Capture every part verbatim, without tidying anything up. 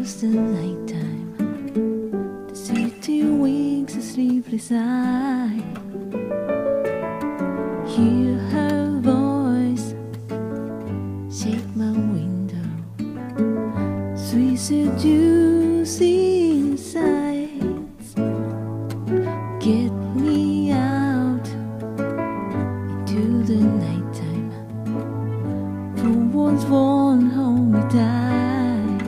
comes the nighttime, the city wakes a sleepless eye. Hear her voice shake my window, sweet seducing sights get me out into the nighttime. For once won't hold me tight.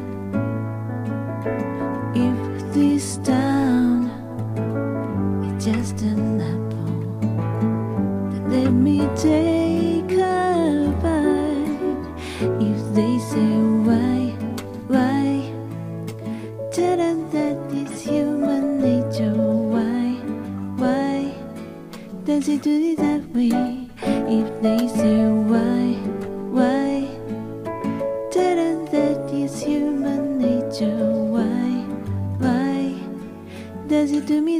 If this town is just an apple, then let me take a bite. If they say why, why, tell them that it's human nature. Why, why does it do it that way? If they say why, why, tell them that it's human nature. Why, why does it do me